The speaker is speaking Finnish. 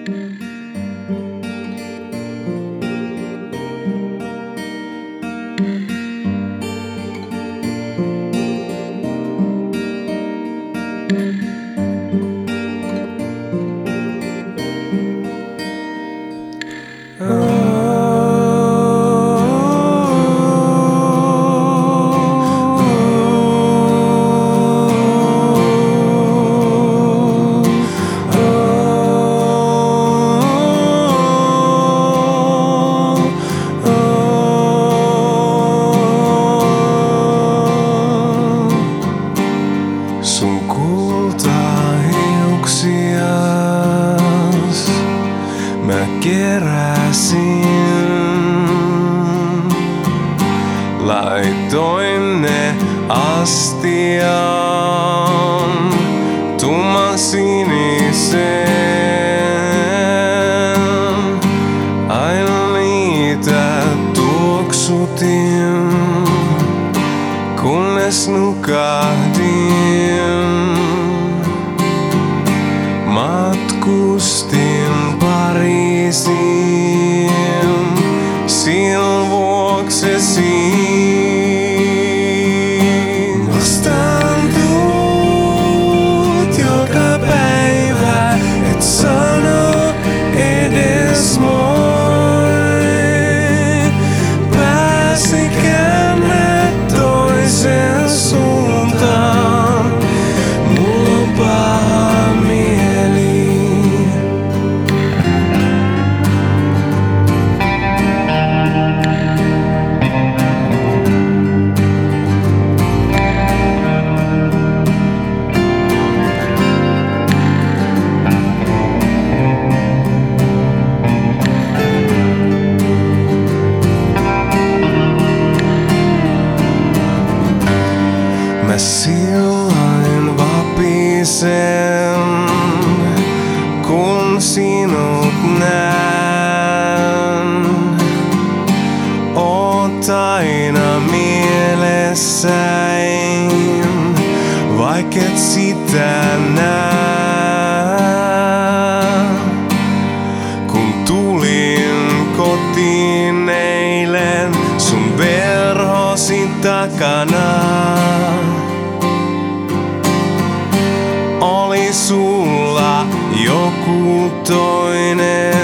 Sun kultahiuksias mä keräsin. Laitoin ne astiaan tumman siniseen. Aina niitä tuoksutin, kunnes nukahdin. Matkustin Pariisiin sinun vuoksesi. Nostan tuut joka päivä, et sano edes moi. Pääsikäämme toiseen suuntaan, mulla on paha mieli. Mä silloin vapisen, kun sinut näen. Oot aina mielessäin, vaik et sitä näe. Kun tulin kotiin eilen sun verhosin takana, oli sulla joku toinen.